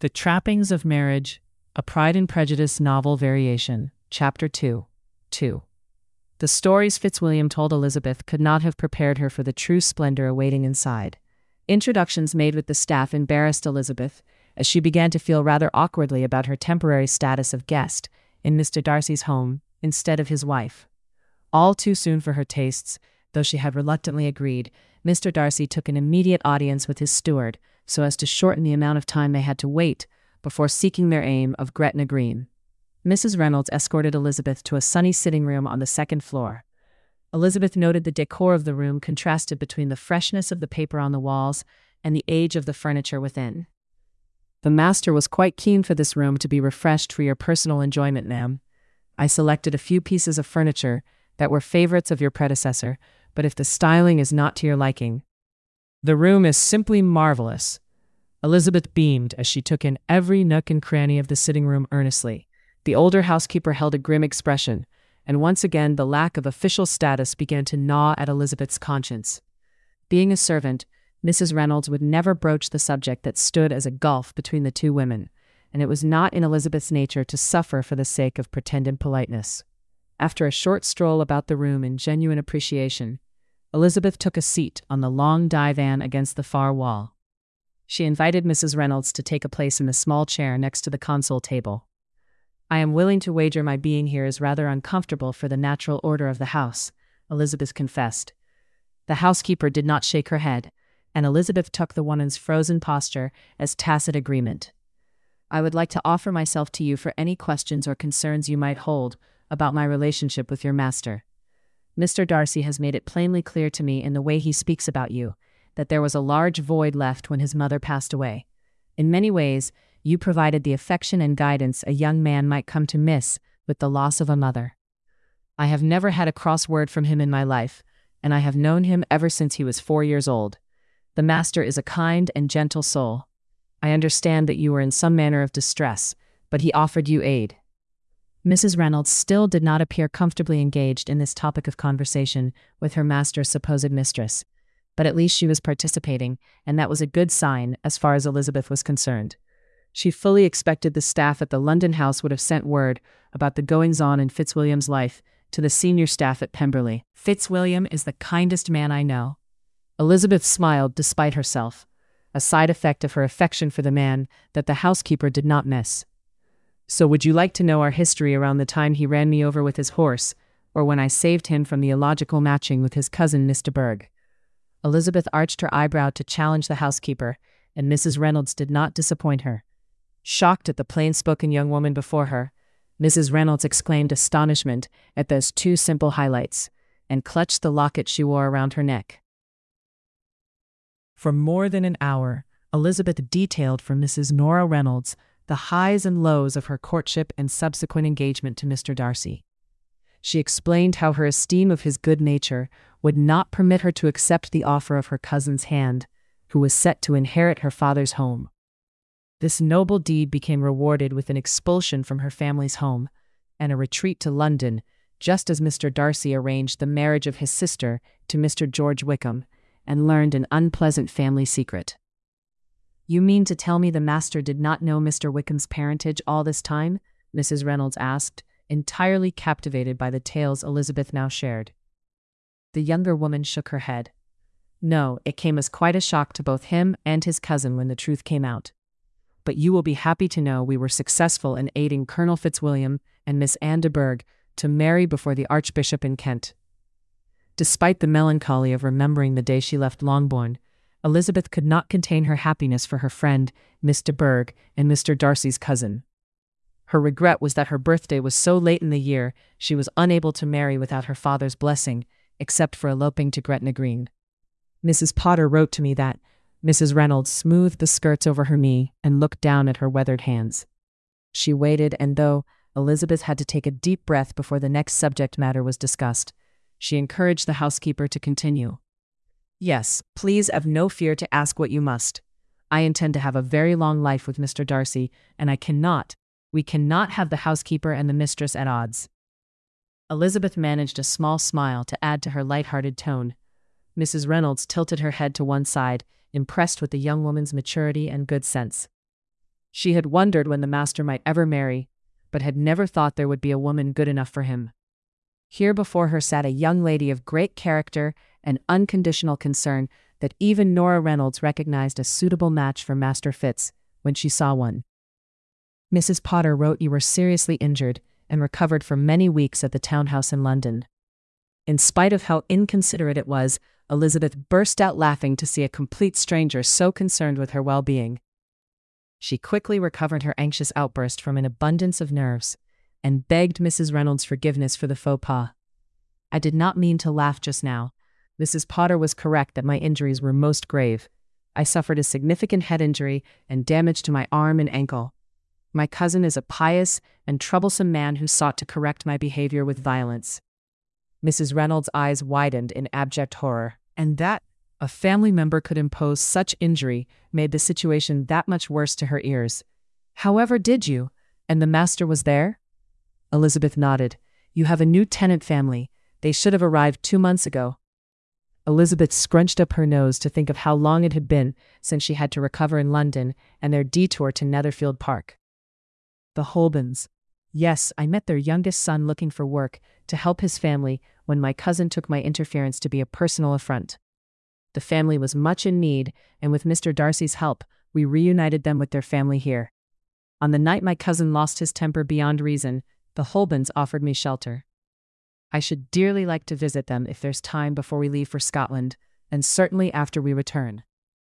The Trappings of Marriage, a Pride and Prejudice novel variation, Chapter 2. 2. The stories Fitzwilliam told Elizabeth could not have prepared her for the true splendor awaiting inside. Introductions made with the staff embarrassed Elizabeth, as she began to feel rather awkwardly about her temporary status of guest in Mr. Darcy's home instead of his wife. All too soon for her tastes, though she had reluctantly agreed, Mr. Darcy took an immediate audience with his steward, so as to shorten the amount of time they had to wait before seeking their aim of Gretna Green. Mrs. Reynolds escorted Elizabeth to a sunny sitting room on the second floor. Elizabeth noted the decor of the room contrasted between the freshness of the paper on the walls and the age of the furniture within. "The master was quite keen for this room to be refreshed for your personal enjoyment, ma'am. I selected a few pieces of furniture that were favorites of your predecessor, but if the styling is not to your liking..." "The room is simply marvelous." Elizabeth beamed as she took in every nook and cranny of the sitting room earnestly. The older housekeeper held a grim expression, and once again the lack of official status began to gnaw at Elizabeth's conscience. Being a servant, Mrs. Reynolds would never broach the subject that stood as a gulf between the two women, and it was not in Elizabeth's nature to suffer for the sake of pretended politeness. After a short stroll about the room in genuine appreciation, Elizabeth took a seat on the long divan against the far wall. She invited Mrs. Reynolds to take a place in the small chair next to the console table. "I am willing to wager my being here is rather uncomfortable for the natural order of the house," Elizabeth confessed. The housekeeper did not shake her head, and Elizabeth took the woman's frozen posture as tacit agreement. "I would like to offer myself to you for any questions or concerns you might hold about my relationship with your master. Mr. Darcy has made it plainly clear to me in the way he speaks about you that there was a large void left when his mother passed away. In many ways, you provided the affection and guidance a young man might come to miss with the loss of a mother. I have never had a cross word from him in my life, and I have known him ever since he was 4 years old. The master is a kind and gentle soul. I understand that you were in some manner of distress, but he offered you aid." Mrs. Reynolds still did not appear comfortably engaged in this topic of conversation with her master's supposed mistress, but at least she was participating, and that was a good sign as far as Elizabeth was concerned. She fully expected the staff at the London house would have sent word about the goings-on in Fitzwilliam's life to the senior staff at Pemberley. "Fitzwilliam is the kindest man I know." Elizabeth smiled despite herself, a side effect of her affection for the man that the housekeeper did not miss. "So would you like to know our history around the time he ran me over with his horse, or when I saved him from the illogical matching with his cousin Miss de Bourgh?" Elizabeth arched her eyebrow to challenge the housekeeper, and Mrs. Reynolds did not disappoint her. Shocked at the plain-spoken young woman before her, Mrs. Reynolds exclaimed astonishment at those two simple highlights, and clutched the locket she wore around her neck. For more than an hour, Elizabeth detailed for Mrs. Nora Reynolds the highs and lows of her courtship and subsequent engagement to Mr. Darcy. She explained how her esteem of his good nature would not permit her to accept the offer of her cousin's hand, who was set to inherit her father's home. This noble deed became rewarded with an expulsion from her family's home and a retreat to London, just as Mr. Darcy arranged the marriage of his sister to Mr. George Wickham and learned an unpleasant family secret. "You mean to tell me the master did not know Mr. Wickham's parentage all this time?" Mrs. Reynolds asked, entirely captivated by the tales Elizabeth now shared. The younger woman shook her head. "No, it came as quite a shock to both him and his cousin when the truth came out. But you will be happy to know we were successful in aiding Colonel Fitzwilliam and Miss Anne de Bourgh to marry before the Archbishop in Kent." Despite the melancholy of remembering the day she left Longbourn, Elizabeth could not contain her happiness for her friend, Miss de Bourgh, and Mr. Darcy's cousin. Her regret was that her birthday was so late in the year she was unable to marry without her father's blessing, except for eloping to Gretna Green. "Mrs. Potter wrote to me that..." Mrs. Reynolds smoothed the skirts over her knee and looked down at her weathered hands. She waited, and though Elizabeth had to take a deep breath before the next subject matter was discussed, she encouraged the housekeeper to continue. "Yes, please have no fear to ask what you must. I intend to have a very long life with Mr. Darcy, and we cannot have the housekeeper and the mistress at odds." Elizabeth managed a small smile to add to her light-hearted tone. Mrs. Reynolds tilted her head to one side, impressed with the young woman's maturity and good sense. She had wondered when the master might ever marry, but had never thought there would be a woman good enough for him. Here before her sat a young lady of great character and unconditional concern that even Nora Reynolds recognized a suitable match for Master Fitz when she saw one. Mrs. Potter wrote you were seriously injured and recovered for many weeks at the townhouse in London. In spite of how inconsiderate it was, Elizabeth burst out laughing to see a complete stranger so concerned with her well-being. She quickly recovered her anxious outburst from an abundance of nerves and begged Mrs. Reynolds' forgiveness for the faux pas. I did not mean to laugh just now. Mrs. Potter was correct that my injuries were most grave. I suffered a significant head injury and damage to my arm and ankle. My cousin is a pious and troublesome man who sought to correct my behavior with violence. Mrs. Reynolds' eyes widened in abject horror, and that a family member could impose such injury made the situation that much worse to her ears. However, did you? And the master was there? Elizabeth nodded. You have a new tenant family. They should have arrived 2 months ago. Elizabeth scrunched up her nose to think of how long it had been since she had to recover in London and their detour to Netherfield Park. The Holbens. Yes, I met their youngest son looking for work to help his family when my cousin took my interference to be a personal affront. The family was much in need, and with Mr. Darcy's help, we reunited them with their family here. On the night my cousin lost his temper beyond reason, the Holbens offered me shelter. I should dearly like to visit them if there's time before we leave for Scotland, and certainly after we return.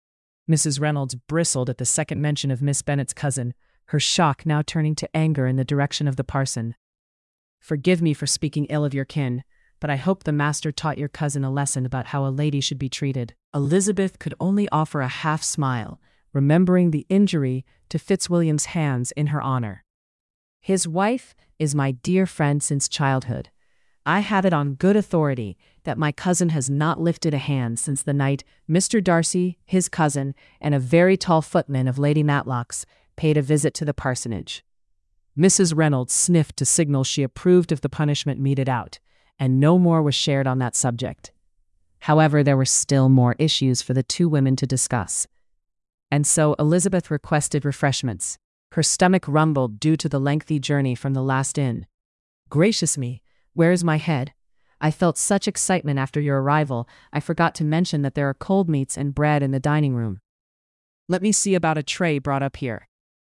Mrs. Reynolds bristled at the second mention of Miss Bennet's cousin, her shock now turning to anger in the direction of the parson. Forgive me for speaking ill of your kin, but I hope the master taught your cousin a lesson about how a lady should be treated. Elizabeth could only offer a half smile, remembering the injury to Fitzwilliam's hands in her honor. His wife is my dear friend since childhood. I have it on good authority that my cousin has not lifted a hand since the night Mr. Darcy, his cousin, and a very tall footman of Lady Matlock's paid a visit to the parsonage. Mrs. Reynolds sniffed to signal she approved of the punishment meted out, and no more was shared on that subject. However, there were still more issues for the two women to discuss. And so Elizabeth requested refreshments. Her stomach rumbled due to the lengthy journey from the last inn. Gracious me, where is my head? I felt such excitement after your arrival, I forgot to mention that there are cold meats and bread in the dining room. Let me see about a tray brought up here.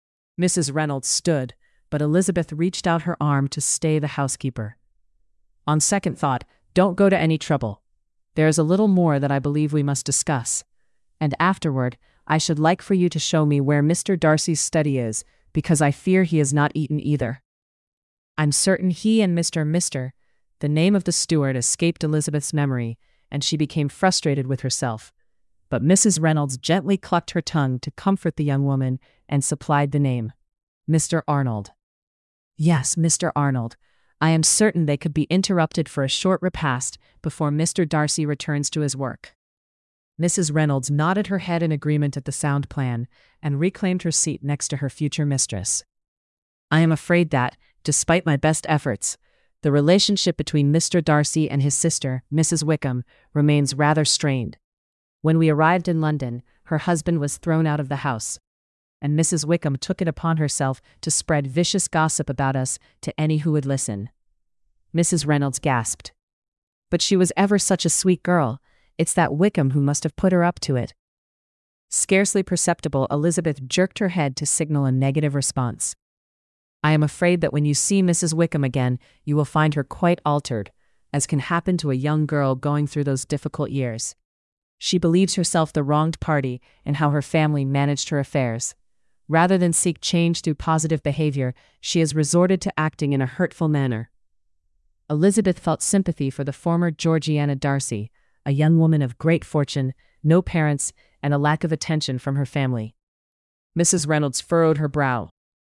Mrs. Reynolds stood, but Elizabeth reached out her arm to stay the housekeeper. On second thought, don't go to any trouble. There is a little more that I believe we must discuss. And afterward, I should like for you to show me where Mr. Darcy's study is, because I fear he has not eaten either. I'm certain he and Mr. The name of the steward escaped Elizabeth's memory, and she became frustrated with herself. But Mrs. Reynolds gently clucked her tongue to comfort the young woman and supplied the name. Mr. Arnold. Yes, Mr. Arnold. I am certain they could be interrupted for a short repast before Mr. Darcy returns to his work. Mrs. Reynolds nodded her head in agreement at the sound plan and reclaimed her seat next to her future mistress. I am afraid that, despite my best efforts, the relationship between Mr. Darcy and his sister, Mrs. Wickham, remains rather strained. When we arrived in London, her husband was thrown out of the house, and Mrs. Wickham took it upon herself to spread vicious gossip about us to any who would listen. Mrs. Reynolds gasped. But she was ever such a sweet girl. It's that Wickham who must have put her up to it. Scarcely perceptible, Elizabeth jerked her head to signal a negative response. I am afraid that when you see Mrs. Wickham again, you will find her quite altered, as can happen to a young girl going through those difficult years. She believes herself the wronged party in how her family managed her affairs. Rather than seek change through positive behavior, she has resorted to acting in a hurtful manner. Elizabeth felt sympathy for the former Georgiana Darcy, a young woman of great fortune, no parents, and a lack of attention from her family. Mrs. Reynolds furrowed her brow.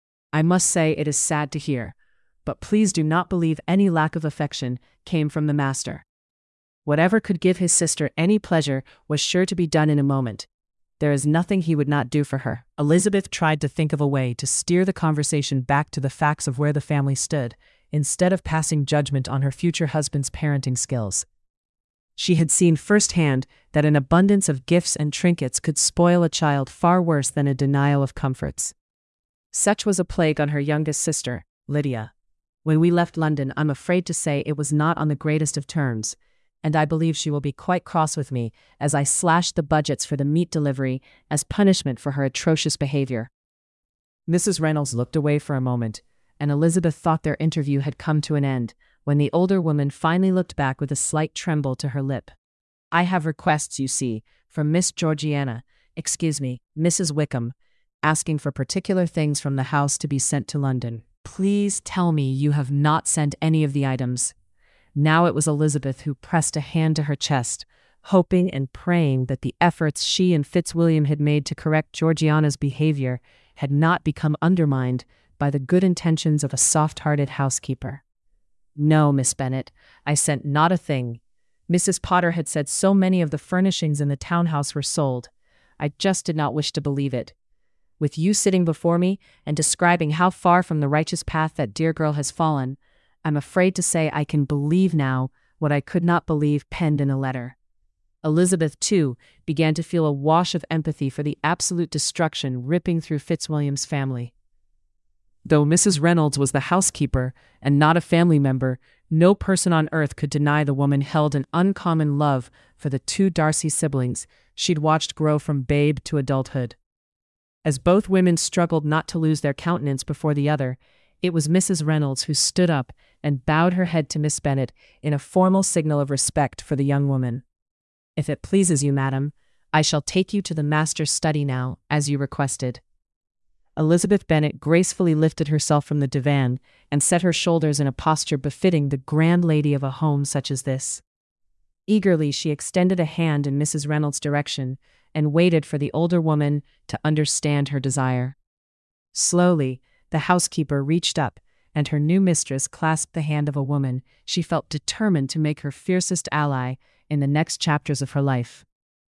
I must say it is sad to hear, but please do not believe any lack of affection came from the master. Whatever could give his sister any pleasure was sure to be done in a moment. There is nothing he would not do for her. Elizabeth tried to think of a way to steer the conversation back to the facts of where the family stood, instead of passing judgment on her future husband's parenting skills. She had seen firsthand that an abundance of gifts and trinkets could spoil a child far worse than a denial of comforts. Such was a plague on her youngest sister, Lydia. When we left London, I'm afraid to say it was not on the greatest of terms, and I believe she will be quite cross with me as I slashed the budgets for the meat delivery as punishment for her atrocious behavior. Mrs. Reynolds looked away for a moment, and Elizabeth thought their interview had come to an end, when the older woman finally looked back with a slight tremble to her lip. I have requests, you see, from Miss Mrs. Wickham, asking for particular things from the house to be sent to London. Please tell me you have not sent any of the items. Now it was Elizabeth who pressed a hand to her chest, hoping and praying that the efforts she and Fitzwilliam had made to correct Georgiana's behavior had not become undermined by the good intentions of a soft-hearted housekeeper. No, Miss Bennet, I sent not a thing. Mrs. Potter had said so many of the furnishings in the townhouse were sold. I just did not wish to believe it. With you sitting before me and describing how far from the righteous path that dear girl has fallen, I'm afraid to say I can believe now what I could not believe penned in a letter. Elizabeth, too, began to feel a wash of empathy for the absolute destruction ripping through Fitzwilliam's family. Though Mrs. Reynolds was the housekeeper and not a family member, no person on earth could deny the woman held an uncommon love for the two Darcy siblings she'd watched grow from babe to adulthood. As both women struggled not to lose their countenance before the other, it was Mrs. Reynolds who stood up and bowed her head to Miss Bennet in a formal signal of respect for the young woman. If it pleases you, madam, I shall take you to the master's study now, as you requested. Elizabeth Bennet gracefully lifted herself from the divan and set her shoulders in a posture befitting the grand lady of a home such as this. Eagerly she extended a hand in Mrs. Reynolds' direction and waited for the older woman to understand her desire. Slowly, the housekeeper reached up, and her new mistress clasped the hand of a woman she felt determined to make her fiercest ally in the next chapters of her life.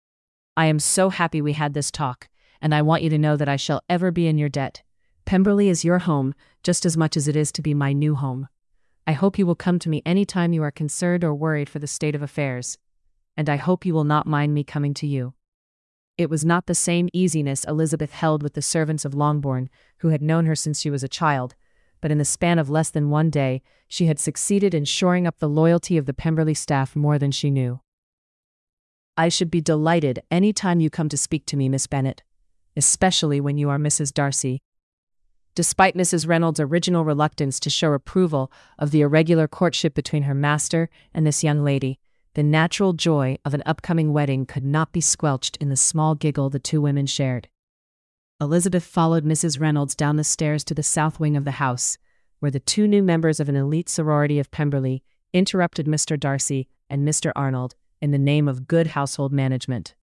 I am so happy we had this talk, and I want you to know that I shall ever be in your debt. Pemberley is your home just as much as it is to be my new home. I hope you will come to me any time you are concerned or worried for the state of affairs, and I hope you will not mind me coming to you. It was not the same easiness Elizabeth held with the servants of Longbourn, who had known her since she was a child, but in the span of less than one day she had succeeded in shoring up the loyalty of the Pemberley staff more than she knew. I should be delighted any time you come to speak to me, Miss Bennet, especially when you are Mrs. Darcy. Despite Mrs. Reynolds' original reluctance to show approval of the irregular courtship between her master and this young lady, the natural joy of an upcoming wedding could not be squelched in the small giggle the two women shared. Elizabeth followed Mrs. Reynolds down the stairs to the south wing of the house, where the two new members of an elite sorority of Pemberley interrupted Mr. Darcy and Mr. Arnold in the name of good household management.